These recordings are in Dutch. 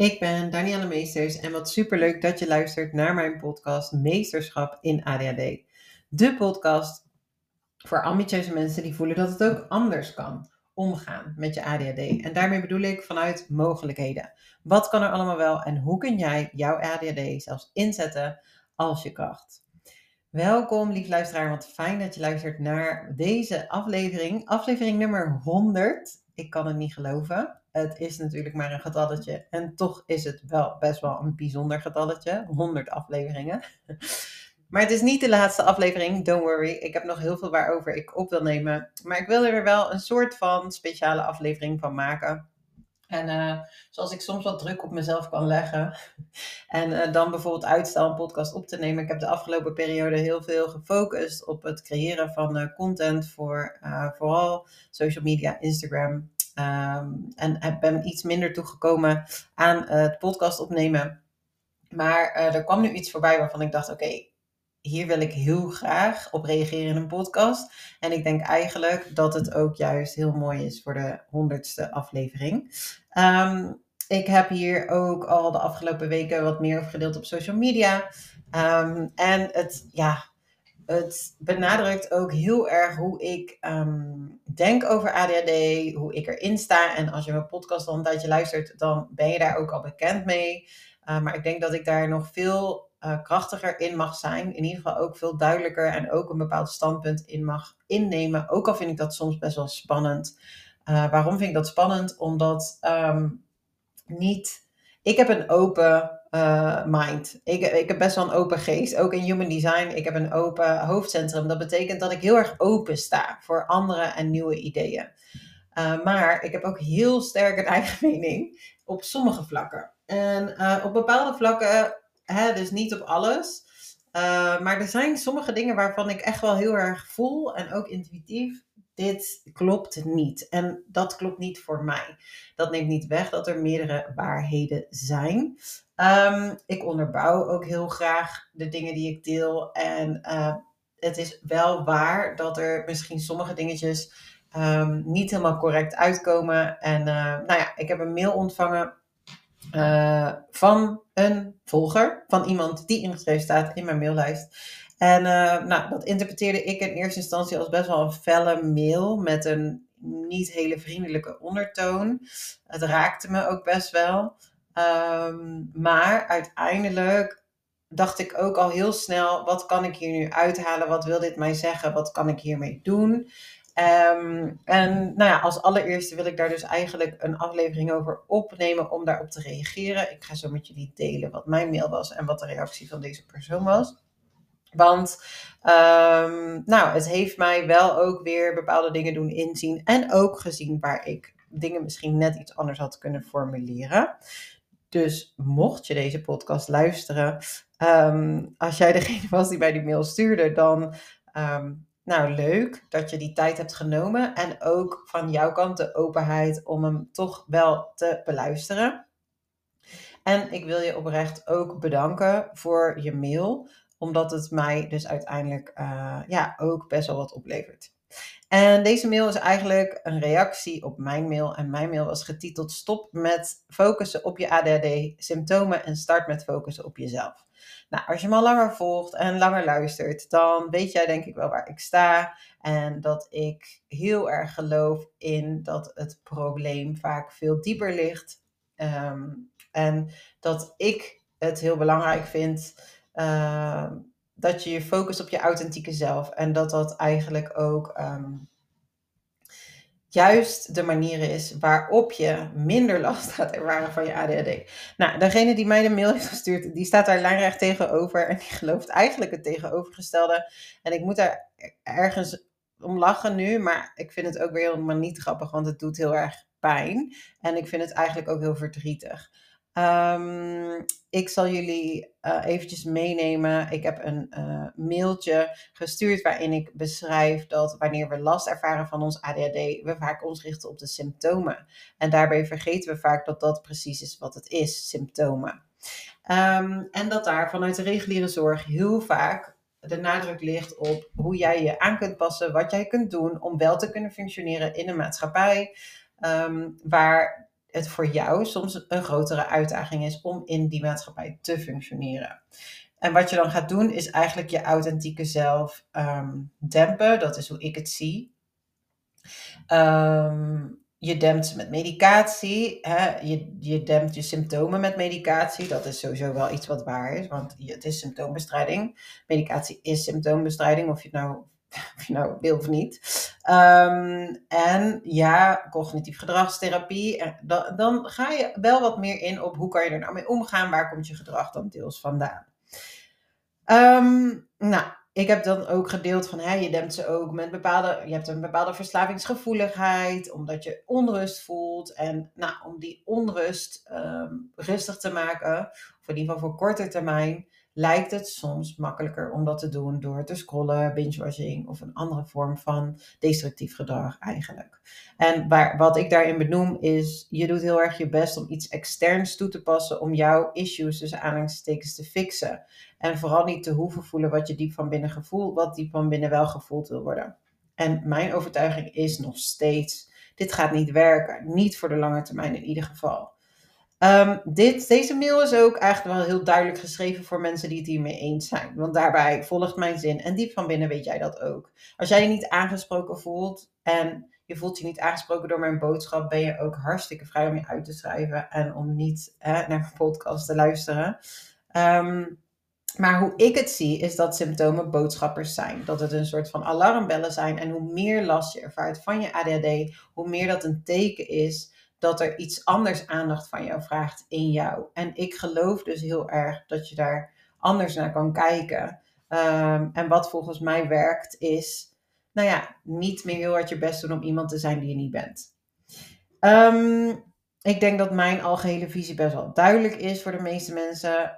Ik ben Danielle Meesters en wat superleuk dat je luistert naar mijn podcast Meesterschap in ADHD. De podcast voor ambitieuze mensen die voelen dat het ook anders kan omgaan met je ADHD. En daarmee bedoel ik vanuit mogelijkheden. Wat kan er allemaal wel en hoe kun jij jouw ADHD zelfs inzetten als je kracht? Welkom lief luisteraar, wat fijn dat je luistert naar deze aflevering. Aflevering nummer 100. Ik kan het niet geloven. Het is natuurlijk maar een getalletje en toch is het wel best wel een bijzonder getalletje. 100 afleveringen. Maar het is niet de laatste aflevering, don't worry. Ik heb nog heel veel waarover ik op wil nemen. Maar ik wil er wel een soort van speciale aflevering van maken. En zoals ik soms wat druk op mezelf kan leggen. En dan bijvoorbeeld uitstel een podcast op te nemen. Ik heb de afgelopen periode heel veel gefocust op het creëren van content voor vooral social media, Instagram. En ben iets minder toegekomen aan het podcast opnemen. Maar er kwam nu iets voorbij waarvan ik dacht, oké, hier wil ik heel graag op reageren in een podcast. En ik denk eigenlijk dat het ook juist heel mooi is voor de 100ste aflevering. Ik heb hier ook al de afgelopen weken wat meer over gedeeld op social media. En het benadrukt ook heel erg hoe ik denk over ADHD, hoe ik erin sta. En als je mijn podcast al een tijdje luistert, dan ben je daar ook al bekend mee. Maar ik denk dat ik daar nog veel krachtiger in mag zijn. In ieder geval ook veel duidelijker en ook een bepaald standpunt in mag innemen. Ook al vind ik dat soms best wel spannend. Waarom vind ik dat spannend? Omdat ik heb een open mind. Ik heb best wel een open geest. Ook in human design. Ik heb een open hoofdcentrum. Dat betekent dat ik heel erg open sta voor andere en nieuwe ideeën. Maar ik heb ook heel sterk een eigen mening op sommige vlakken. En op bepaalde vlakken, dus niet op alles. Maar er zijn sommige dingen waarvan ik echt wel heel erg voel en ook intuïtief. Dit klopt niet. En dat klopt niet voor mij. Dat neemt niet weg dat er meerdere waarheden zijn. Ik onderbouw ook heel graag de dingen die ik deel. En het is wel waar dat er misschien sommige dingetjes niet helemaal correct uitkomen. En ik heb een mail ontvangen van een volger, van iemand die ingeschreven staat in mijn maillijst. En dat interpreteerde ik in eerste instantie als best wel een felle mail met een niet hele vriendelijke ondertoon. Het raakte me ook best wel. Maar uiteindelijk dacht ik ook al heel snel, wat kan ik hier nu uithalen? Wat wil dit mij zeggen? Wat kan ik hiermee doen? Als allereerste wil ik daar dus eigenlijk een aflevering over opnemen om daarop te reageren. Ik ga zo met jullie delen wat mijn mail was en wat de reactie van deze persoon was. Want het heeft mij wel ook weer bepaalde dingen doen inzien en ook gezien waar ik dingen misschien net iets anders had kunnen formuleren. Dus mocht je deze podcast luisteren, als jij degene was die mij die mail stuurde, dan leuk dat je die tijd hebt genomen. En ook van jouw kant de openheid om hem toch wel te beluisteren. En ik wil je oprecht ook bedanken voor je mail. Omdat het mij dus uiteindelijk ook best wel wat oplevert. En deze mail is eigenlijk een reactie op mijn mail. En mijn mail was getiteld: Stop met focussen op je ADHD-symptomen en start met focussen op jezelf. Nou, als je me al langer volgt en langer luistert, dan weet jij denk ik wel waar ik sta. En dat ik heel erg geloof in dat het probleem vaak veel dieper ligt. En dat ik het heel belangrijk vind dat je je focust op je authentieke zelf. En dat dat eigenlijk ook juist de manier is waarop je minder last gaat ervaren van je ADHD. Nou, degene die mij de mail heeft gestuurd, die staat daar lijnrecht tegenover. En die gelooft eigenlijk het tegenovergestelde. En ik moet daar ergens om lachen nu, maar ik vind het ook weer helemaal niet grappig, want het doet heel erg pijn. En ik vind het eigenlijk ook heel verdrietig. Ik zal jullie eventjes meenemen. Ik heb een mailtje gestuurd waarin ik beschrijf dat wanneer we last ervaren van ons ADHD, we vaak ons richten op de symptomen. En daarbij vergeten we vaak dat dat precies is wat het is, symptomen. En dat daar vanuit de reguliere zorg heel vaak de nadruk ligt op hoe jij je aan kunt passen, wat jij kunt doen om wel te kunnen functioneren in een maatschappij waar het voor jou soms een grotere uitdaging is om in die maatschappij te functioneren. En wat je dan gaat doen is eigenlijk je authentieke zelf dempen. Dat is hoe ik het zie. Je dempt ze met medicatie. Hè? Je dempt je symptomen met medicatie. Dat is sowieso wel iets wat waar is, want het is symptoombestrijding. Medicatie is symptoombestrijding, of je het nou wil of niet. En ja, cognitief gedragstherapie. Dan ga je wel wat meer in op hoe kan je er nou mee omgaan. Waar komt je gedrag dan deels vandaan? Nou, ik heb dan ook gedeeld van, je dempt ze ook met je hebt een bepaalde verslavingsgevoeligheid, omdat je onrust voelt. En nou, om die onrust rustig te maken, of in ieder geval voor korte termijn, lijkt het soms makkelijker om dat te doen door te scrollen, binge-watching of een andere vorm van destructief gedrag eigenlijk. En wat ik daarin benoem is, je doet heel erg je best om iets externs toe te passen om jouw issues, tussen aanhalingstekens, te fixen. En vooral niet te hoeven voelen wat je diep van binnen gevoelt, wat diep van binnen wel gevoeld wil worden. En mijn overtuiging is nog steeds, dit gaat niet werken. Niet voor de lange termijn in ieder geval. Deze mail is ook eigenlijk wel heel duidelijk geschreven voor mensen die het hiermee eens zijn. Want daarbij volgt mijn zin. En diep van binnen weet jij dat ook. Als jij je niet aangesproken voelt en je voelt je niet aangesproken door mijn boodschap, ben je ook hartstikke vrij om je uit te schrijven en om niet naar mijn podcast te luisteren. Maar hoe ik het zie, is dat symptomen boodschappers zijn. Dat het een soort van alarmbellen zijn. En hoe meer last je ervaart van je ADHD, hoe meer dat een teken is dat er iets anders aandacht van jou vraagt in jou. En ik geloof dus heel erg dat je daar anders naar kan kijken. En wat volgens mij werkt is, niet meer heel hard je best doen om iemand te zijn die je niet bent. Ik denk dat mijn algehele visie best wel duidelijk is voor de meeste mensen.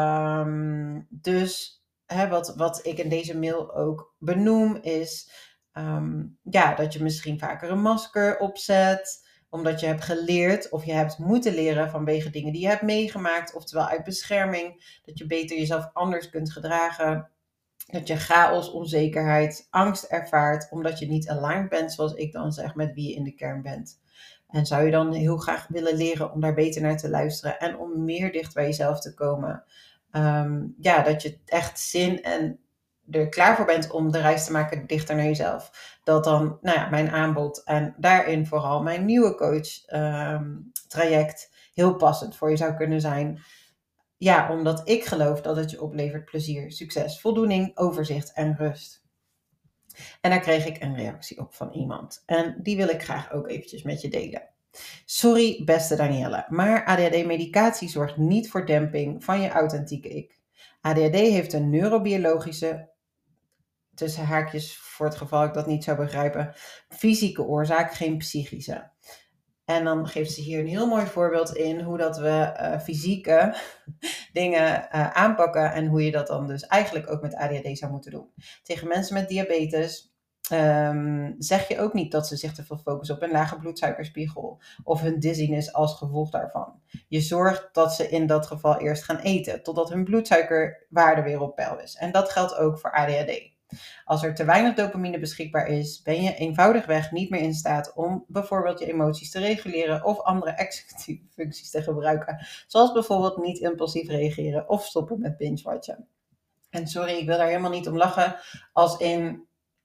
Dus wat ik in deze mail ook benoem is dat je misschien vaker een masker opzet, omdat je hebt geleerd of je hebt moeten leren vanwege dingen die je hebt meegemaakt, oftewel uit bescherming, dat je beter jezelf anders kunt gedragen. Dat je chaos, onzekerheid, angst ervaart, omdat je niet aligned bent, zoals ik dan zeg, met wie je in de kern bent. En zou je dan heel graag willen leren om daar beter naar te luisteren en om meer dicht bij jezelf te komen. Dat je echt zin en er klaar voor bent om de reis te maken dichter naar jezelf. Dat dan, mijn aanbod en daarin vooral mijn nieuwe coach traject heel passend voor je zou kunnen zijn. Ja, omdat ik geloof dat het je oplevert plezier, succes, voldoening, overzicht en rust. En daar kreeg ik een reactie op van iemand. En die wil ik graag ook eventjes met je delen. Sorry, beste Danielle, maar ADHD-medicatie zorgt niet voor demping van je authentieke ik. ADHD heeft een neurobiologische, tussen haakjes voor het geval ik dat niet zou begrijpen, fysieke oorzaak, geen psychische. En dan geeft ze hier een heel mooi voorbeeld in hoe dat we fysieke dingen aanpakken en hoe je dat dan dus eigenlijk ook met ADHD zou moeten doen. Tegen mensen met diabetes zeg je ook niet dat ze zich te veel focussen op een lage bloedsuikerspiegel of hun dizziness als gevolg daarvan. Je zorgt dat ze in dat geval eerst gaan eten, totdat hun bloedsuikerwaarde weer op peil is. En dat geldt ook voor ADHD. Als er te weinig dopamine beschikbaar is, ben je eenvoudigweg niet meer in staat om bijvoorbeeld je emoties te reguleren of andere executieve functies te gebruiken. Zoals bijvoorbeeld niet impulsief reageren of stoppen met binge-watchen. En sorry, ik wil daar helemaal niet om lachen. Als in,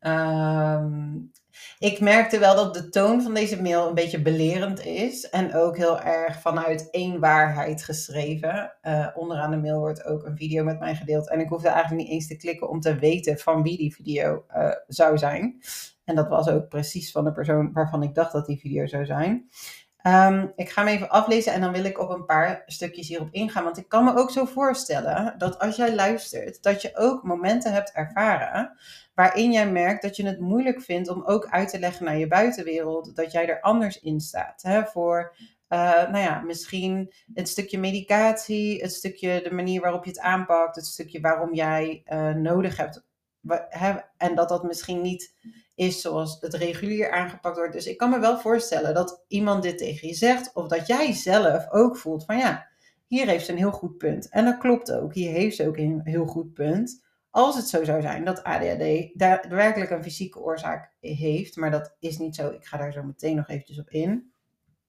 ik merkte wel dat de toon van deze mail een beetje belerend is. En ook heel erg vanuit één waarheid geschreven. Onderaan de mail wordt ook een video met mij gedeeld. En ik hoefde eigenlijk niet eens te klikken om te weten van wie die video zou zijn. En dat was ook precies van de persoon waarvan ik dacht dat die video zou zijn. Ik ga hem even aflezen en dan wil ik op een paar stukjes hierop ingaan. Want ik kan me ook zo voorstellen dat als jij luistert, dat je ook momenten hebt ervaren waarin jij merkt dat je het moeilijk vindt om ook uit te leggen naar je buitenwereld dat jij er anders in staat. Voor misschien het stukje medicatie, het stukje de manier waarop je het aanpakt, het stukje waarom jij nodig hebt. En dat misschien niet is zoals het regulier aangepakt wordt. Dus ik kan me wel voorstellen dat iemand dit tegen je zegt, of dat jij zelf ook voelt van hier heeft ze een heel goed punt. En dat klopt ook, hier heeft ze ook een heel goed punt. Als het zo zou zijn dat ADHD daadwerkelijk een fysieke oorzaak heeft, maar dat is niet zo. Ik ga daar zo meteen nog eventjes op in.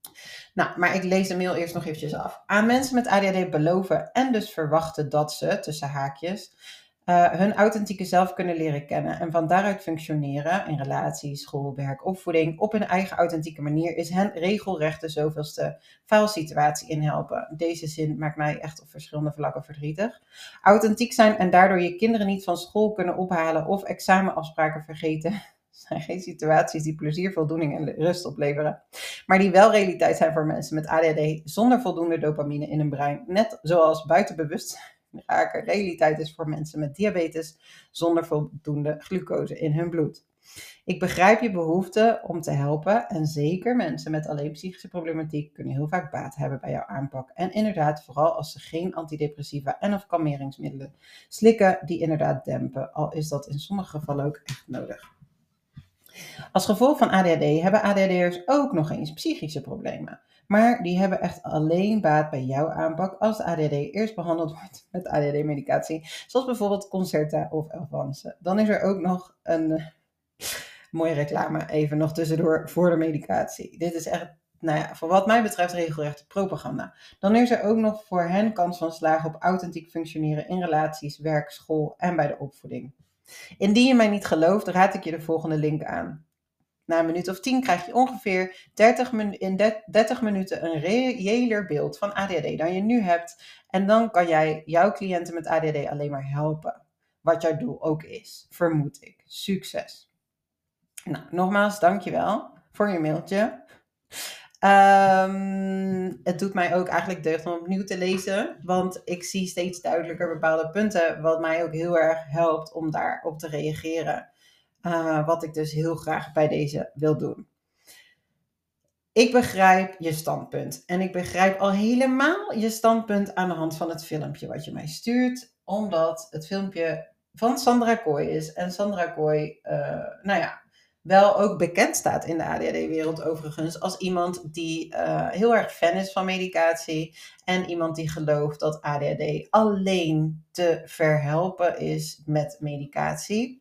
Nou, maar ik lees de mail eerst nog eventjes af. Aan mensen met ADHD beloven en dus verwachten dat ze, tussen haakjes, hun authentieke zelf kunnen leren kennen en van daaruit functioneren in relatie, school, werk, opvoeding op hun eigen authentieke manier is hen regelrecht de zoveelste faalsituatie in helpen. Deze zin maakt mij echt op verschillende vlakken verdrietig. Authentiek zijn en daardoor je kinderen niet van school kunnen ophalen of examenafspraken vergeten zijn geen situaties die plezier, voldoening en rust opleveren, maar die wel realiteit zijn voor mensen met ADHD zonder voldoende dopamine in hun brein. Net zoals buitenbewustzijn raken realiteit is voor mensen met diabetes zonder voldoende glucose in hun bloed. Ik begrijp je behoefte om te helpen en zeker mensen met alleen psychische problematiek kunnen heel vaak baat hebben bij jouw aanpak. En inderdaad, vooral als ze geen antidepressiva en of kalmeringsmiddelen slikken die inderdaad dempen, al is dat in sommige gevallen ook echt nodig. Als gevolg van ADHD hebben ADHD'ers ook nog eens psychische problemen. Maar die hebben echt alleen baat bij jouw aanpak als de ADHD eerst behandeld wordt met ADHD-medicatie. Zoals bijvoorbeeld Concerta of Elvanse. Dan is er ook nog een mooie reclame even nog tussendoor voor de medicatie. Dit is echt, nou ja, voor wat mij betreft regelrechte propaganda. Dan is er ook nog voor hen kans van slagen op authentiek functioneren in relaties, werk, school en bij de opvoeding. Indien je mij niet gelooft, raad ik je de volgende link aan. Na een minuut of 10 krijg je ongeveer 30 minuten een reëler beeld van ADHD dan je nu hebt. En dan kan jij jouw cliënten met ADHD alleen maar helpen. Wat jouw doel ook is, vermoed ik. Succes! Nou, nogmaals, dankjewel voor je mailtje. Het doet mij ook eigenlijk deugd om opnieuw te lezen, want ik zie steeds duidelijker bepaalde punten, wat mij ook heel erg helpt om daarop te reageren. Wat ik dus heel graag bij deze wil doen. Ik begrijp je standpunt. En ik begrijp al helemaal je standpunt aan de hand van het filmpje wat je mij stuurt. Omdat het filmpje van Sandra Kooi is. En Sandra Kooi, nou ja, wel ook bekend staat in de ADHD-wereld overigens. Als iemand die heel erg fan is van medicatie. En iemand die gelooft dat ADHD alleen te verhelpen is met medicatie.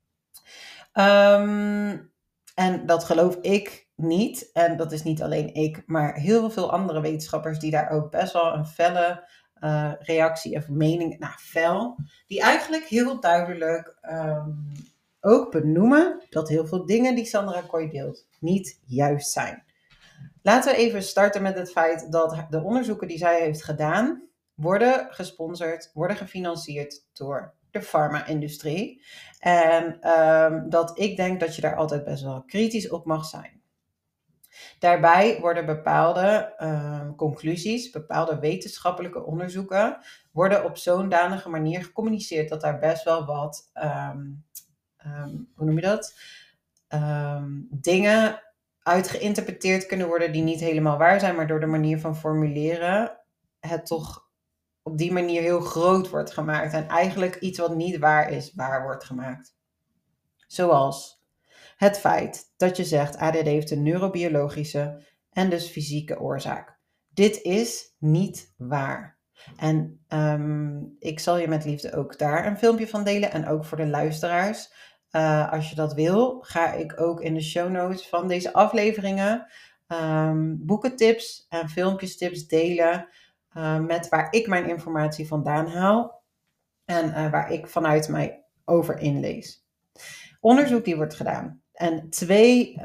En dat geloof ik niet. En dat is niet alleen ik, maar heel veel andere wetenschappers die daar ook best wel een felle reactie of mening, nou fel, die eigenlijk heel duidelijk ook benoemen dat heel veel dingen die Sandra Kooi deelt niet juist zijn. Laten we even starten met het feit dat de onderzoeken die zij heeft gedaan worden gesponsord, worden gefinancierd door de farma-industrie. En dat ik denk dat je daar altijd best wel kritisch op mag zijn. Daarbij worden bepaalde conclusies, bepaalde wetenschappelijke onderzoeken, worden op zo'n danige manier gecommuniceerd dat daar best wel wat, hoe noem je dat? Dingen uit geïnterpreteerd kunnen worden die niet helemaal waar zijn, maar door de manier van formuleren het toch op die manier heel groot wordt gemaakt en eigenlijk iets wat niet waar is, waar wordt gemaakt. Zoals het feit dat je zegt ADHD heeft een neurobiologische en dus fysieke oorzaak. Dit is niet waar. En ik zal je met liefde ook daar een filmpje van delen en ook voor de luisteraars. Als je dat wil, ga ik ook in de show notes van deze afleveringen boekentips en filmpjestips delen met waar ik mijn informatie vandaan haal en waar ik vanuit mij over inlees. Onderzoek die wordt gedaan. En 2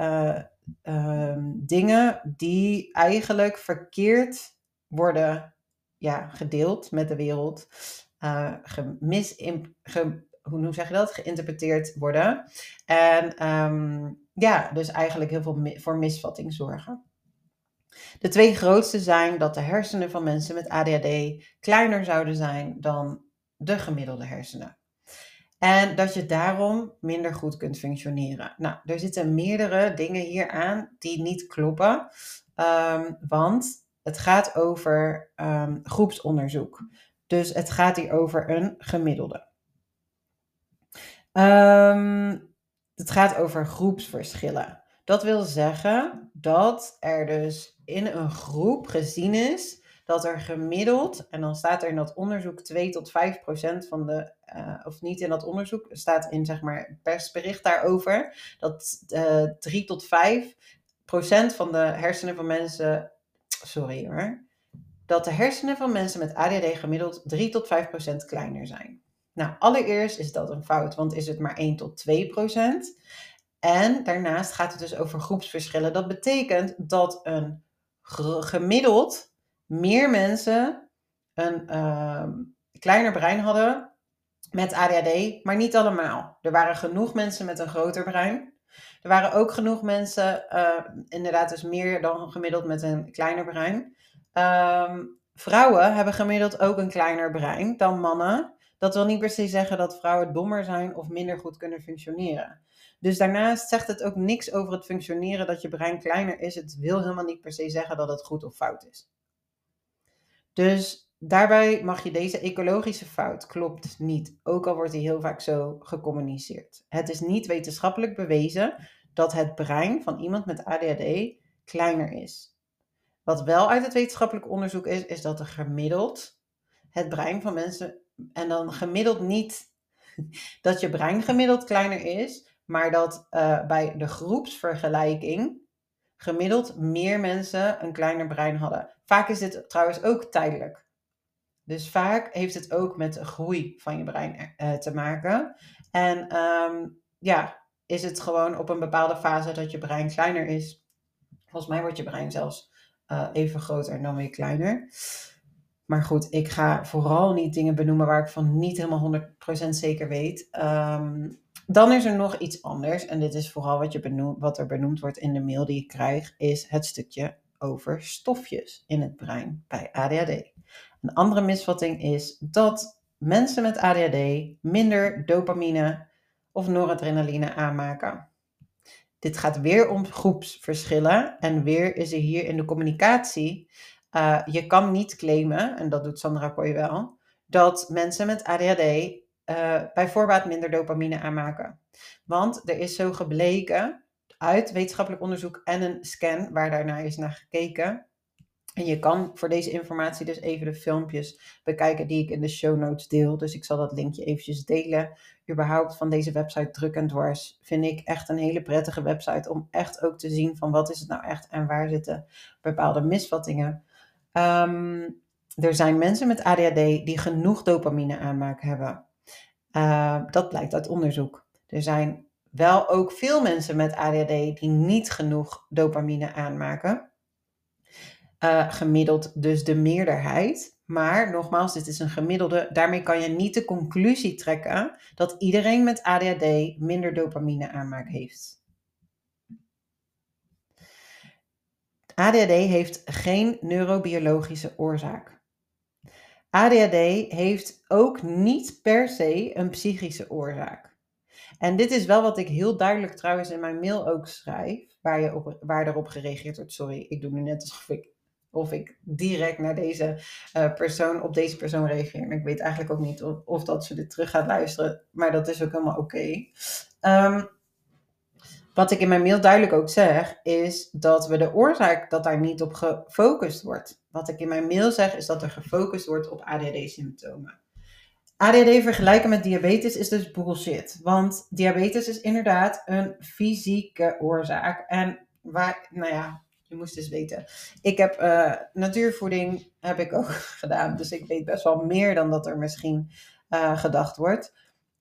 dingen die eigenlijk verkeerd worden gedeeld met de wereld, hoe zeg je dat? Geïnterpreteerd worden. En dus eigenlijk heel veel voor misvatting zorgen. De 2 grootste zijn dat de hersenen van mensen met ADHD kleiner zouden zijn dan de gemiddelde hersenen. En dat je daarom minder goed kunt functioneren. Nou, er zitten meerdere dingen hier aan die niet kloppen. Want het gaat over groepsonderzoek. Dus het gaat hier over een gemiddelde. Het gaat over groepsverschillen. Dat wil zeggen dat er dus in een groep gezien is dat er gemiddeld, en dan staat er in dat onderzoek 2 tot 5% van de, of niet in dat onderzoek, staat in zeg maar persbericht daarover, dat 3 tot 5 procent van de hersenen van mensen... Sorry hoor. Dat de hersenen van mensen met ADHD gemiddeld 3 tot 5% kleiner zijn. Nou, allereerst is dat een fout, want is het maar 1 tot 2%. En daarnaast gaat het dus over groepsverschillen. Dat betekent dat een gemiddeld meer mensen een kleiner brein hadden met ADHD, maar niet allemaal. Er waren genoeg mensen met een groter brein. Er waren ook genoeg mensen, inderdaad dus meer dan gemiddeld met een kleiner brein. Vrouwen hebben gemiddeld ook een kleiner brein dan mannen. Dat wil niet per se zeggen dat vrouwen dommer zijn of minder goed kunnen functioneren. Dus daarnaast zegt het ook niks over het functioneren dat je brein kleiner is. Het wil helemaal niet per se zeggen dat het goed of fout is. Dus daarbij mag je deze ecologische fout klopt niet, ook al wordt die heel vaak zo gecommuniceerd. Het is niet wetenschappelijk bewezen dat het brein van iemand met ADHD kleiner is. Wat wel uit het wetenschappelijk onderzoek is dat er gemiddeld het brein van mensen, en dan gemiddeld niet dat je brein gemiddeld kleiner is, maar dat bij de groepsvergelijking gemiddeld meer mensen een kleiner brein hadden. Vaak is dit trouwens ook tijdelijk. Dus vaak heeft het ook met de groei van je brein te maken. En is het gewoon op een bepaalde fase dat je brein kleiner is. Volgens mij wordt je brein zelfs even groter en dan weer kleiner. Maar goed, ik ga vooral niet dingen benoemen waar ik van niet helemaal 100% zeker weet. Dan is er nog iets anders. En dit is vooral wat er benoemd wordt in de mail die ik krijg. Is het stukje over stofjes in het brein bij ADHD. Een andere misvatting is dat mensen met ADHD minder dopamine of noradrenaline aanmaken. Dit gaat weer om groepsverschillen. En weer is er hier in de communicatie... je kan niet claimen, en dat doet Sandra Kooi wel, dat mensen met ADHD bij voorbaat minder dopamine aanmaken. Want er is zo gebleken uit wetenschappelijk onderzoek en een scan waar daarnaar is naar gekeken. En je kan voor deze informatie dus even de filmpjes bekijken die ik in de show notes deel. Dus ik zal dat linkje eventjes delen. Überhaupt van deze website Druk en Dwars vind ik echt een hele prettige website om echt ook te zien van wat is het nou echt en waar zitten bepaalde misvattingen. Er zijn mensen met ADHD die genoeg dopamine aanmaak hebben. Dat blijkt uit onderzoek. Er zijn wel ook veel mensen met ADHD die niet genoeg dopamine aanmaken. Gemiddeld dus de meerderheid. Maar nogmaals, dit is een gemiddelde. Daarmee kan je niet de conclusie trekken dat iedereen met ADHD minder dopamine aanmaak heeft. ADHD heeft geen neurobiologische oorzaak. ADHD heeft ook niet per se een psychische oorzaak. En dit is wel wat ik heel duidelijk trouwens in mijn mail ook schrijf, waar erop gereageerd wordt. Sorry, ik doe nu net alsof ik direct naar deze persoon reageer. En ik weet eigenlijk ook niet of dat ze dit terug gaat luisteren, maar dat is ook helemaal oké. Wat ik in mijn mail duidelijk ook zeg, is dat we de oorzaak dat daar niet op gefocust wordt. Wat ik in mijn mail zeg, is dat er gefocust wordt op ADHD-symptomen. ADHD vergelijken met diabetes is dus bullshit. Want diabetes is inderdaad een fysieke oorzaak. En je moest dus weten. Ik heb natuurvoeding heb ik ook gedaan. Dus ik weet best wel meer dan dat er misschien gedacht wordt.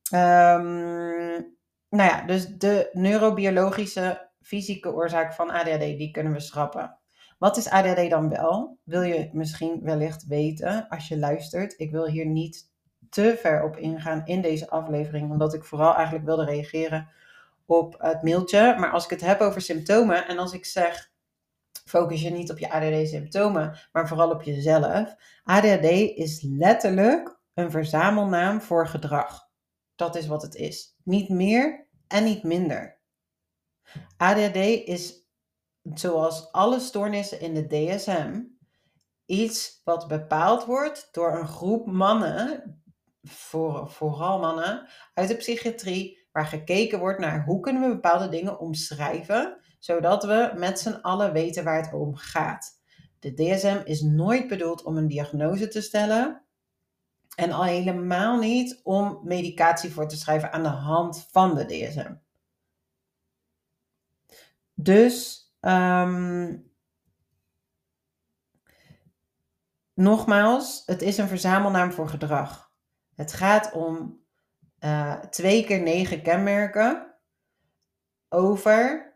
Dus de neurobiologische fysieke oorzaak van ADHD, die kunnen we schrappen. Wat is ADHD dan wel? Wil je misschien wellicht weten als je luistert. Ik wil hier niet te ver op ingaan in deze aflevering, omdat ik vooral eigenlijk wilde reageren op het mailtje. Maar als ik het heb over symptomen en als ik zeg, focus je niet op je ADHD-symptomen, maar vooral op jezelf. ADHD is letterlijk een verzamelnaam voor gedrag. Dat is wat het is. Niet meer en niet minder. ADHD is, zoals alle stoornissen in de DSM, iets wat bepaald wordt door een groep mannen, vooral mannen, uit de psychiatrie, waar gekeken wordt naar hoe kunnen we bepaalde dingen omschrijven, zodat we met z'n allen weten waar het om gaat. De DSM is nooit bedoeld om een diagnose te stellen en al helemaal niet om medicatie voor te schrijven aan de hand van de DSM. Dus Nogmaals, het is een verzamelnaam voor gedrag. Het gaat om 2 keer 9 kenmerken over,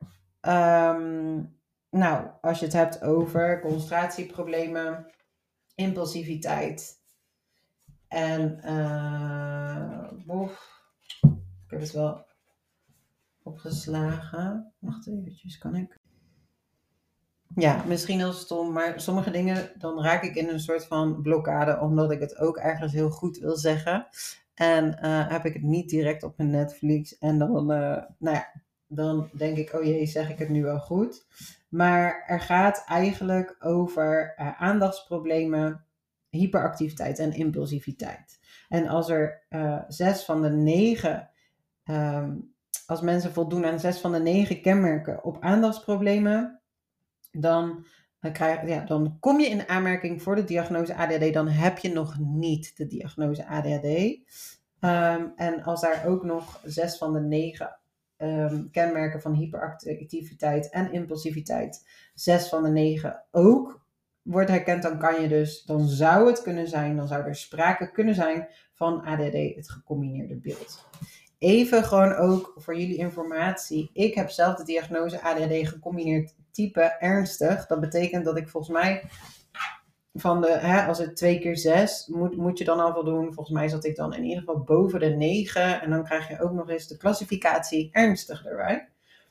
als je het hebt over concentratieproblemen, impulsiviteit en ik heb het wel opgeslagen. Wacht eventjes, kan ik? Ja, misschien heel stom, maar sommige dingen, dan raak ik in een soort van blokkade, omdat ik het ook ergens heel goed wil zeggen. En heb ik het niet direct op mijn Netflix. En dan denk ik, oh jee, zeg ik het nu wel goed? Maar er gaat eigenlijk over aandachtsproblemen, hyperactiviteit en impulsiviteit. En als er 6 van de 9, als mensen voldoen aan 6 van de 9 kenmerken op aandachtsproblemen, dan kom je in aanmerking voor de diagnose ADHD. Dan heb je nog niet de diagnose ADHD. En als daar ook nog 6 van de 9 kenmerken van hyperactiviteit en impulsiviteit, 6 van de 9 ook wordt herkend, dan zou het kunnen zijn, dan zou er sprake kunnen zijn van ADHD, het gecombineerde beeld. Even gewoon ook voor jullie informatie. Ik heb zelf de diagnose ADHD gecombineerd type ernstig. Dat betekent dat ik volgens mij als het 2 keer 6 moet je dan al voldoen. Volgens mij zat ik dan in ieder geval boven de 9. En dan krijg je ook nog eens de klassificatie ernstig erbij.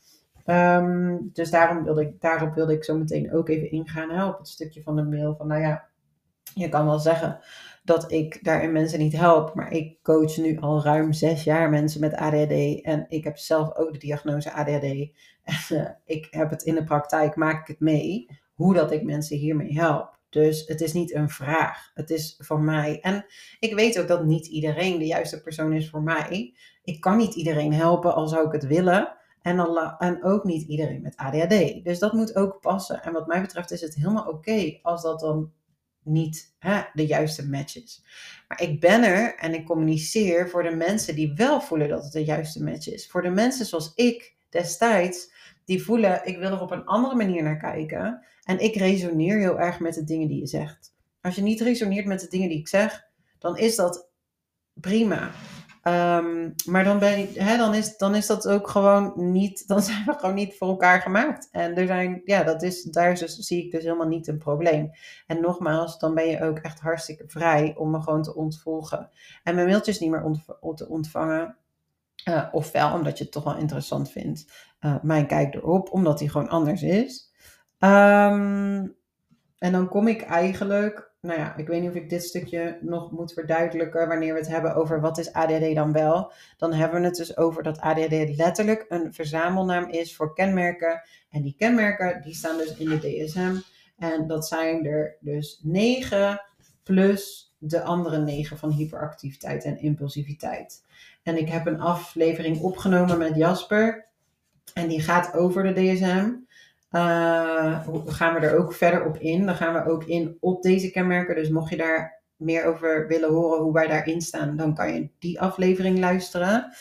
Dus daarop wilde ik zo meteen ook even ingaan op het stukje van de mail. Van je kan wel zeggen dat ik daarin mensen niet help, maar ik coach nu al ruim 6 jaar mensen met ADHD en ik heb zelf ook de diagnose ADHD. En ik heb het in de praktijk, maak ik het mee, hoe dat ik mensen hiermee help. Dus het is niet een vraag, het is voor mij. En ik weet ook dat niet iedereen de juiste persoon is voor mij. Ik kan niet iedereen helpen, al zou ik het willen. En ook niet iedereen met ADHD. Dus dat moet ook passen. En wat mij betreft is het helemaal oké als dat dan niet de juiste match is. Maar ik ben er en ik communiceer voor de mensen die wel voelen dat het de juiste match is. Voor de mensen zoals ik destijds, die voelen, ik wil er op een andere manier naar kijken. En ik resoneer heel erg met de dingen die je zegt. Als je niet resoneert met de dingen die ik zeg, dan is dat prima. Maar dan is dat ook gewoon niet, dan zijn we gewoon niet voor elkaar gemaakt. En zie ik dus helemaal niet een probleem. En nogmaals, dan ben je ook echt hartstikke vrij om me gewoon te ontvolgen. En mijn mailtjes niet meer te ontvangen. Ofwel, omdat je het toch wel interessant vindt. Mijn kijk erop, omdat die gewoon anders is. En dan kom ik eigenlijk, ik weet niet of ik dit stukje nog moet verduidelijken wanneer we het hebben over wat is ADHD dan wel. Dan hebben we het dus over dat ADHD letterlijk een verzamelnaam is voor kenmerken. En die kenmerken, die staan dus in de DSM. En dat zijn er dus 9 plus de andere 9 van hyperactiviteit en impulsiviteit. En ik heb een aflevering opgenomen met Jasper. En die gaat over de DSM. Gaan we er ook verder op in. Dan gaan we ook in op deze kenmerken. Dus mocht je daar meer over willen horen hoe wij daarin staan, dan kan je die aflevering luisteren.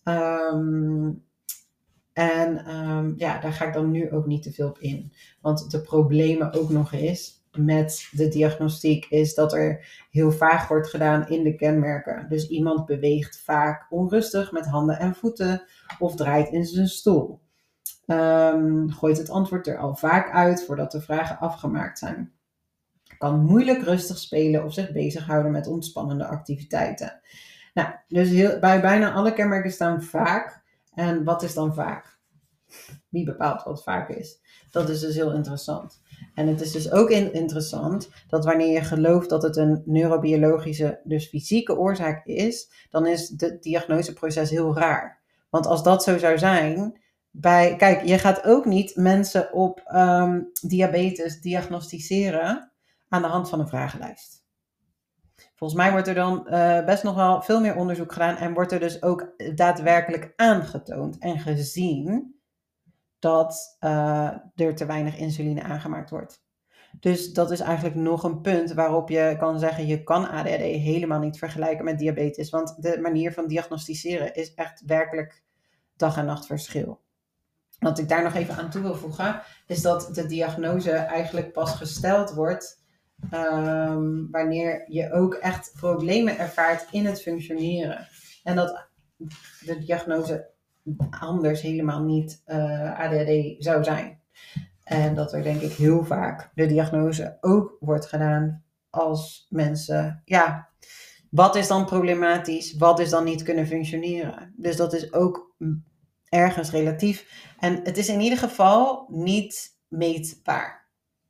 Daar ga ik dan nu ook niet te veel op in. Want de problemen ook nog eens met de diagnostiek is dat er heel vaag wordt gedaan in de kenmerken. Dus iemand beweegt vaak onrustig met handen en voeten of draait in zijn stoel. Gooit het antwoord er al vaak uit voordat de vragen afgemaakt zijn. Kan moeilijk rustig spelen of zich bezighouden met ontspannende activiteiten. Dus bij bijna alle kenmerken staan vaak. En wat is dan vaak? Wie bepaalt wat vaak is? Dat is dus heel interessant. En het is dus ook interessant dat wanneer je gelooft dat het een neurobiologische, dus fysieke oorzaak is, dan is het diagnoseproces heel raar. Want als dat zo zou zijn, kijk, je gaat ook niet mensen op diabetes diagnosticeren aan de hand van een vragenlijst. Volgens mij wordt er dan best nog wel veel meer onderzoek gedaan en wordt er dus ook daadwerkelijk aangetoond en gezien dat er te weinig insuline aangemaakt wordt. Dus dat is eigenlijk nog een punt waarop je kan zeggen, je kan ADHD helemaal niet vergelijken met diabetes, want de manier van diagnosticeren is echt werkelijk dag en nacht verschil. Wat ik daar nog even aan toe wil voegen, is dat de diagnose eigenlijk pas gesteld wordt wanneer je ook echt problemen ervaart in het functioneren. En dat de diagnose anders helemaal niet ADHD zou zijn. En dat er denk ik heel vaak de diagnose ook wordt gedaan als mensen, wat is dan problematisch? Wat is dan niet kunnen functioneren? Dus dat is ook ergens relatief. En het is in ieder geval niet meetbaar.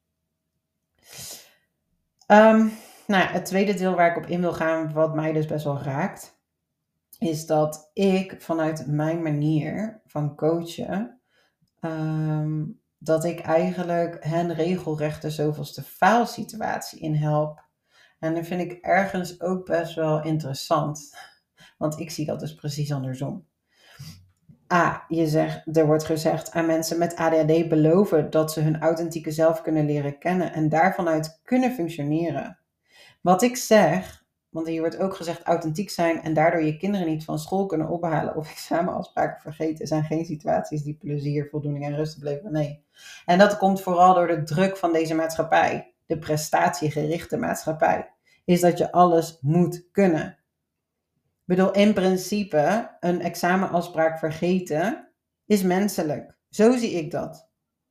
Het tweede deel waar ik op in wil gaan, wat mij dus best wel raakt, is dat ik vanuit mijn manier van coachen, dat ik eigenlijk hen regelrecht de zoveelste faalsituatie in help. En dat vind ik ergens ook best wel interessant, want ik zie dat dus precies andersom. Er wordt gezegd aan mensen met ADHD beloven dat ze hun authentieke zelf kunnen leren kennen en daarvan uit kunnen functioneren. Wat ik zeg, want hier wordt ook gezegd authentiek zijn en daardoor je kinderen niet van school kunnen ophalen of examenafspraken vergeten, zijn geen situaties die plezier, voldoening en rust opleveren. Nee. En dat komt vooral door de druk van deze maatschappij, de prestatiegerichte maatschappij, is dat je alles moet kunnen. Ik bedoel, in principe, een examenafspraak vergeten is menselijk. Zo zie ik dat.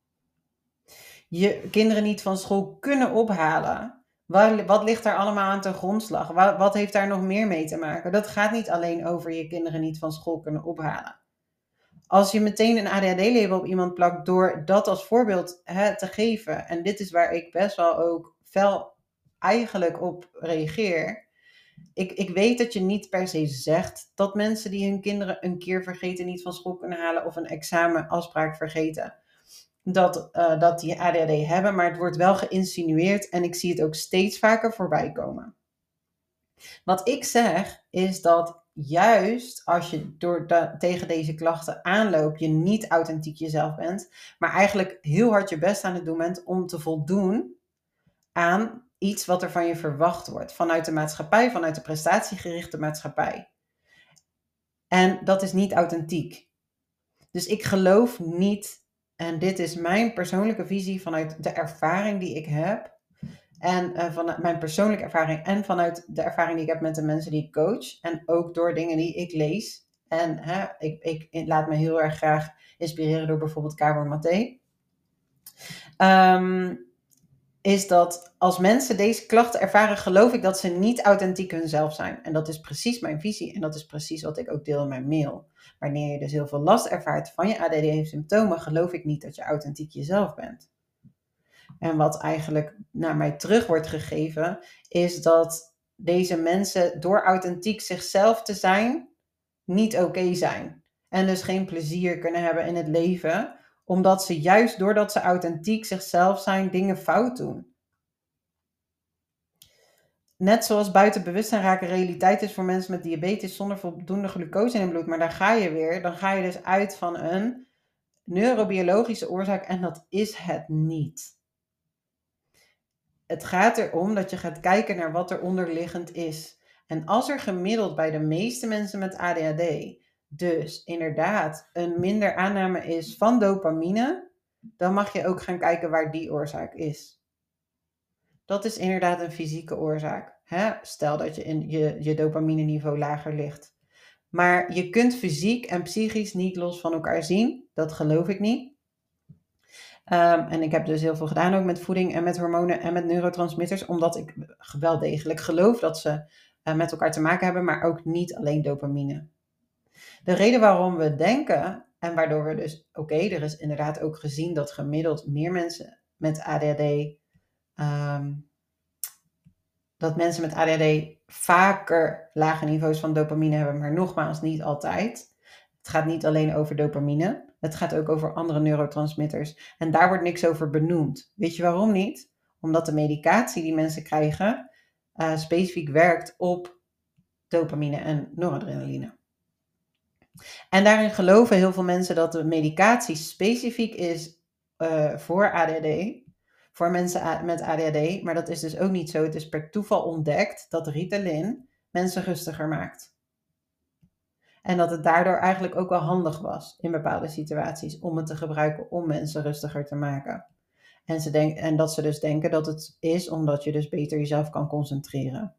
Je kinderen niet van school kunnen ophalen. Wat ligt daar allemaal aan ten grondslag? Wat heeft daar nog meer mee te maken? Dat gaat niet alleen over je kinderen niet van school kunnen ophalen. Als je meteen een ADHD-label op iemand plakt door dat als voorbeeld te geven, en dit is waar ik best wel ook fel eigenlijk op reageer. Ik weet dat je niet per se zegt dat mensen die hun kinderen een keer vergeten niet van school kunnen halen of een examenafspraak vergeten, dat die ADHD hebben, maar het wordt wel geïnsinueerd en ik zie het ook steeds vaker voorbij komen. Wat ik zeg is dat juist als je tegen deze klachten aanloopt, je niet authentiek jezelf bent, maar eigenlijk heel hard je best aan het doen bent om te voldoen aan iets wat er van je verwacht wordt. Vanuit de maatschappij, vanuit de prestatiegerichte maatschappij. En dat is niet authentiek. Dus ik geloof niet, en dit is mijn persoonlijke visie vanuit de ervaring die ik heb, en vanuit mijn persoonlijke ervaring en vanuit de ervaring die ik heb met de mensen die ik coach, en ook door dingen die ik lees. En ik laat me heel erg graag inspireren door bijvoorbeeld Gabor Maté. Is dat als mensen deze klachten ervaren, geloof ik dat ze niet authentiek hunzelf zijn. En dat is precies mijn visie en dat is precies wat ik ook deel in mijn mail. Wanneer je dus heel veel last ervaart van je ADHD-symptomen, geloof ik niet dat je authentiek jezelf bent. En wat eigenlijk naar mij terug wordt gegeven, is dat deze mensen door authentiek zichzelf te zijn, niet oké zijn. En dus geen plezier kunnen hebben in het leven, omdat ze juist doordat ze authentiek zichzelf zijn, dingen fout doen. Net zoals buiten bewustzijn raken realiteit is voor mensen met diabetes zonder voldoende glucose in het bloed. Maar daar ga je weer. Dan ga je dus uit van een neurobiologische oorzaak en dat is het niet. Het gaat erom dat je gaat kijken naar wat er onderliggend is. En als er gemiddeld bij de meeste mensen met ADHD dus inderdaad een minder aanname is van dopamine, dan mag je ook gaan kijken waar die oorzaak is. Dat is inderdaad een fysieke oorzaak. Stel dat je dopamine niveau lager ligt. Maar je kunt fysiek en psychisch niet los van elkaar zien. Dat geloof ik niet. En ik heb dus heel veel gedaan ook met voeding en met hormonen en met neurotransmitters. Omdat ik wel degelijk geloof dat ze met elkaar te maken hebben. Maar ook niet alleen dopamine. De reden waarom we denken en waardoor we dus... er is inderdaad ook gezien dat gemiddeld meer mensen met ADHD... dat mensen met ADHD vaker lage niveaus van dopamine hebben, maar nogmaals niet altijd. Het gaat niet alleen over dopamine, het gaat ook over andere neurotransmitters. En daar wordt niks over benoemd. Weet je waarom niet? Omdat de medicatie die mensen krijgen specifiek werkt op dopamine en noradrenaline. En daarin geloven heel veel mensen dat de medicatie specifiek is voor ADHD. Voor mensen met ADHD, maar dat is dus ook niet zo. Het is per toeval ontdekt dat Ritalin mensen rustiger maakt. En dat het daardoor eigenlijk ook wel handig was in bepaalde situaties om het te gebruiken om mensen rustiger te maken. En dat ze dus denken dat het is omdat je dus beter jezelf kan concentreren.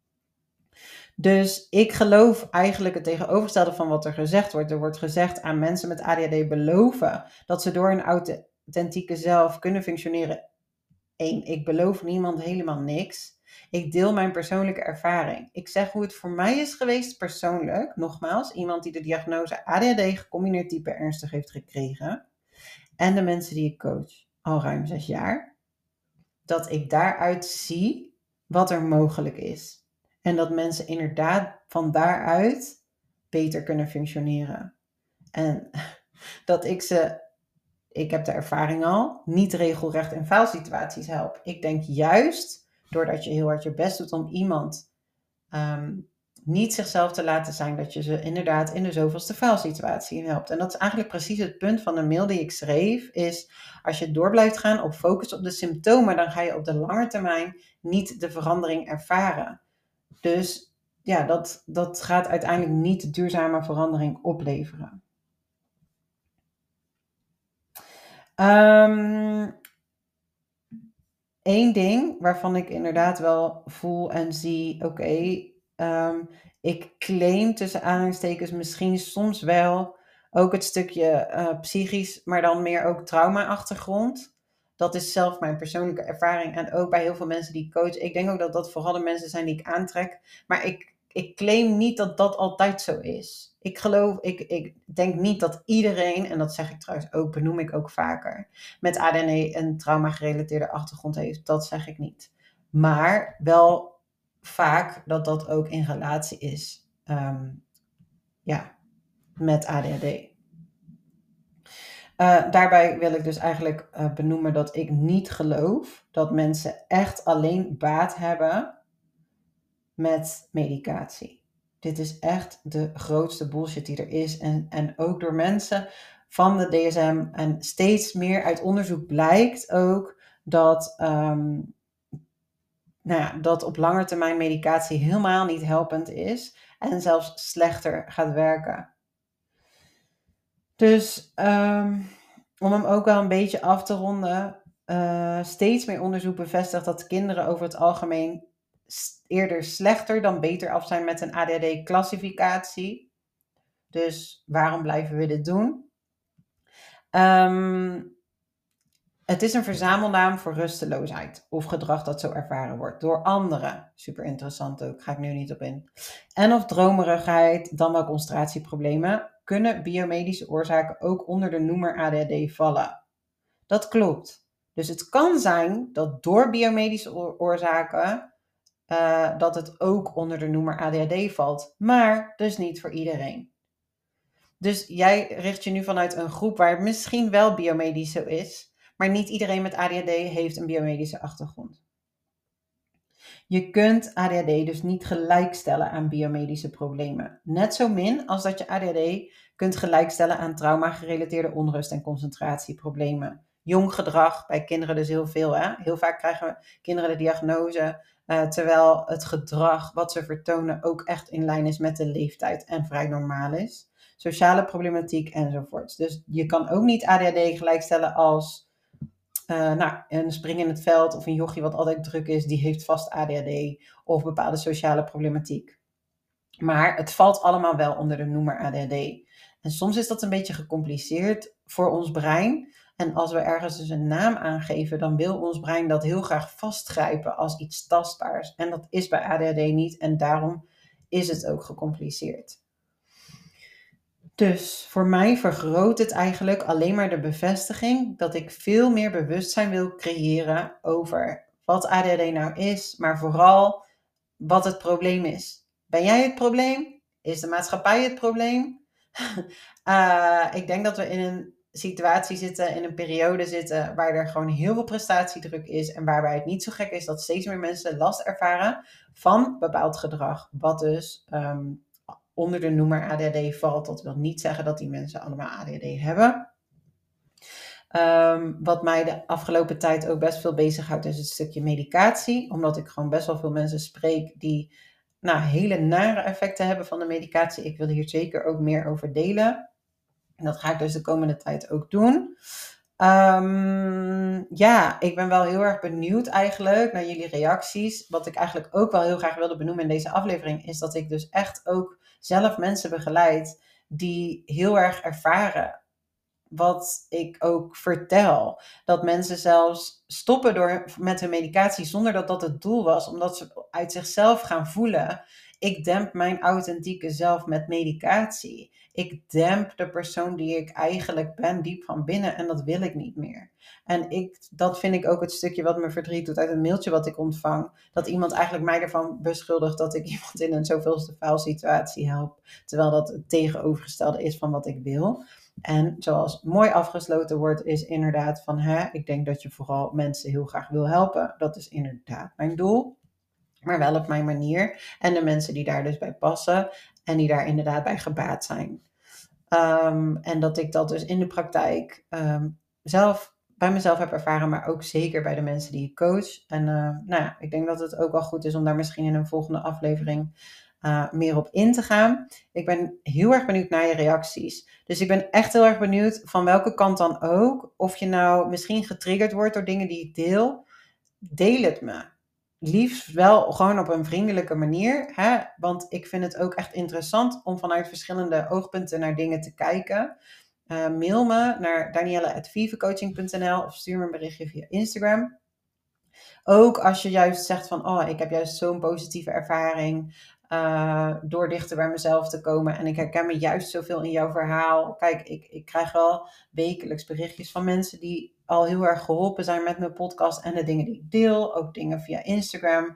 Dus ik geloof eigenlijk het tegenovergestelde van wat er gezegd wordt. Er wordt gezegd aan mensen met ADHD beloven dat ze door hun authentieke zelf kunnen functioneren. 1. Ik beloof niemand helemaal niks. Ik deel mijn persoonlijke ervaring. Ik zeg hoe het voor mij is geweest persoonlijk. Nogmaals, iemand die de diagnose ADHD gecombineerd type ernstig heeft gekregen. En de mensen die ik coach al ruim 6 jaar. Dat ik daaruit zie wat er mogelijk is. En dat mensen inderdaad van daaruit beter kunnen functioneren. En dat ik heb de ervaring al, niet regelrecht in faalsituaties help. Ik denk juist, doordat je heel hard je best doet om iemand niet zichzelf te laten zijn, dat je ze inderdaad in de zoveelste faalsituatie helpt. En dat is eigenlijk precies het punt van de mail die ik schreef, is als je door blijft gaan op focus op de symptomen, dan ga je op de lange termijn niet de verandering ervaren. Dus ja, dat gaat uiteindelijk niet duurzame verandering opleveren. Eén ding waarvan ik inderdaad wel voel en zie, oké, ik claim tussen aanhalingstekens misschien soms wel ook het stukje psychisch, maar dan meer ook trauma-achtergrond. Dat is zelf mijn persoonlijke ervaring en ook bij heel veel mensen die ik coach. Ik denk ook dat dat vooral de mensen zijn die ik aantrek. Maar ik claim niet dat dat altijd zo is. Ik denk niet dat iedereen, en dat zeg ik trouwens ook, benoem ik ook vaker, met ADHD een trauma-gerelateerde achtergrond heeft. Dat zeg ik niet. Maar wel vaak dat dat ook in relatie is met ADHD. Daarbij wil ik dus eigenlijk benoemen dat ik niet geloof dat mensen echt alleen baat hebben met medicatie. Dit is echt de grootste bullshit die er is. En ook door mensen van de DSM. En steeds meer uit onderzoek blijkt ook dat, dat op lange termijn medicatie helemaal niet helpend is. En zelfs slechter gaat werken. Dus om hem ook wel een beetje af te ronden. Steeds meer onderzoek bevestigt dat kinderen over het algemeen eerder slechter dan beter af zijn met een ADHD-classificatie. Dus waarom blijven we dit doen? Het is een verzamelnaam voor rusteloosheid of gedrag dat zo ervaren wordt door anderen. Super interessant ook, ga ik nu niet op in. En of dromerigheid, dan wel concentratieproblemen, kunnen biomedische oorzaken ook onder de noemer ADHD vallen. Dat klopt. Dus het kan zijn dat door biomedische oorzaken dat het ook onder de noemer ADHD valt, maar dus niet voor iedereen. Dus jij richt je nu vanuit een groep waar het misschien wel biomedisch zo is, maar niet iedereen met ADHD heeft een biomedische achtergrond. Je kunt ADHD dus niet gelijkstellen aan biomedische problemen. Net zo min als dat je ADHD kunt gelijkstellen aan trauma-gerelateerde onrust en concentratieproblemen. Jong gedrag, bij kinderen dus heel veel. Hè? Heel vaak krijgen kinderen de diagnose, terwijl het gedrag wat ze vertonen ook echt in lijn is met de leeftijd en vrij normaal is. Sociale problematiek enzovoort. Dus je kan ook niet ADHD gelijkstellen als een spring in het veld of een jochie wat altijd druk is, die heeft vast ADHD of bepaalde sociale problematiek. Maar het valt allemaal wel onder de noemer ADHD. En soms is dat een beetje gecompliceerd voor ons brein. En als we ergens dus een naam aangeven, dan wil ons brein dat heel graag vastgrijpen als iets tastbaars. En dat is bij ADHD niet en daarom is het ook gecompliceerd. Dus voor mij vergroot het eigenlijk alleen maar de bevestiging dat ik veel meer bewustzijn wil creëren over wat ADHD nou is, maar vooral wat het probleem is. Ben jij het probleem? Is de maatschappij het probleem? Ik denk dat we in een situatie zitten, in een periode zitten, waar er gewoon heel veel prestatiedruk is en waarbij het niet zo gek is dat steeds meer mensen last ervaren van bepaald gedrag, wat dus onder de noemer ADHD valt. Dat wil niet zeggen dat die mensen allemaal ADHD hebben. Wat mij de afgelopen tijd ook best veel bezighoudt is het stukje medicatie. Omdat ik gewoon best wel veel mensen spreek die hele nare effecten hebben van de medicatie. Ik wil hier zeker ook meer over delen. En dat ga ik dus de komende tijd ook doen. Ik ben wel heel erg benieuwd eigenlijk naar jullie reacties. Wat ik eigenlijk ook wel heel graag wilde benoemen in deze aflevering, is dat ik dus echt ook zelf mensen begeleid die heel erg ervaren wat ik ook vertel. Dat mensen zelfs stoppen met hun medicatie zonder dat dat het doel was. Omdat ze uit zichzelf gaan voelen: ik demp mijn authentieke zelf met medicatie. Ik demp de persoon die ik eigenlijk ben diep van binnen en dat wil ik niet meer. En dat vind ik ook het stukje wat me verdriet doet uit een mailtje wat ik ontvang. Dat iemand eigenlijk mij ervan beschuldigt dat ik iemand in een zoveelste faalsituatie help. Terwijl dat het tegenovergestelde is van wat ik wil. En zoals mooi afgesloten wordt, is inderdaad van, ik denk dat je vooral mensen heel graag wil helpen. Dat is inderdaad mijn doel, maar wel op mijn manier. En de mensen die daar dus bij passen en die daar inderdaad bij gebaat zijn. En dat ik dat dus in de praktijk zelf bij mezelf heb ervaren, maar ook zeker bij de mensen die ik coach. En ik denk dat het ook wel goed is om daar misschien in een volgende aflevering meer op in te gaan. Ik ben heel erg benieuwd naar je reacties. Dus ik ben echt heel erg benieuwd van welke kant dan ook. Of je nou misschien getriggerd wordt door dingen die ik deel. Deel het me. Liefst wel gewoon op een vriendelijke manier. Want ik vind het ook echt interessant om vanuit verschillende oogpunten naar dingen te kijken. Mail me naar danielle@vivecoaching.nl of stuur me een berichtje via Instagram. Ook als je juist zegt van, ik heb juist zo'n positieve ervaring door dichter bij mezelf te komen. En ik herken me juist zoveel in jouw verhaal. Kijk, ik krijg wel wekelijks berichtjes van mensen die al heel erg geholpen zijn met mijn podcast en de dingen die ik deel. Ook dingen via Instagram.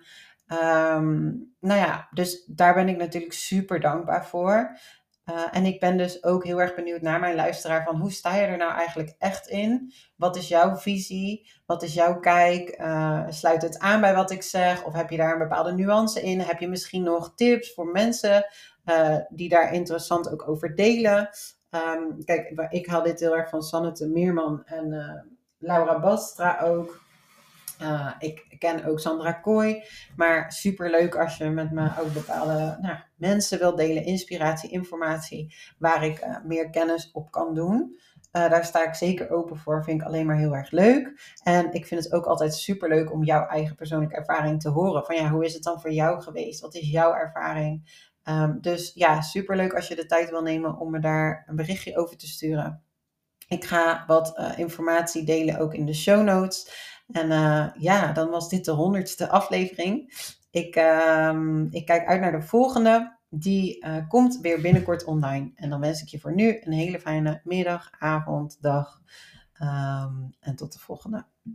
Dus daar ben ik natuurlijk super dankbaar voor. En ik ben dus ook heel erg benieuwd naar mijn luisteraar van hoe sta je er nou eigenlijk echt in? Wat is jouw visie? Wat is jouw kijk? Sluit het aan bij wat ik zeg? Of heb je daar een bepaalde nuance in? Heb je misschien nog tips voor mensen die daar interessant ook over delen? Kijk, ik haal dit heel erg van Sanneke Meerman en Laura Bastra ook. Ik ken ook Sandra Kooi, maar super leuk als je met me ook bepaalde mensen wilt delen, inspiratie, informatie, waar ik meer kennis op kan doen. Daar sta ik zeker open voor, vind ik alleen maar heel erg leuk. En ik vind het ook altijd super leuk om jouw eigen persoonlijke ervaring te horen. Van hoe is het dan voor jou geweest? Wat is jouw ervaring? Dus ja, super leuk als je de tijd wil nemen om me daar een berichtje over te sturen. Ik ga wat informatie delen ook in de show notes. En dan was dit de 100ste aflevering. Ik kijk uit naar de volgende. Die komt weer binnenkort online. En dan wens ik je voor nu een hele fijne middag, avond, dag. En tot de volgende.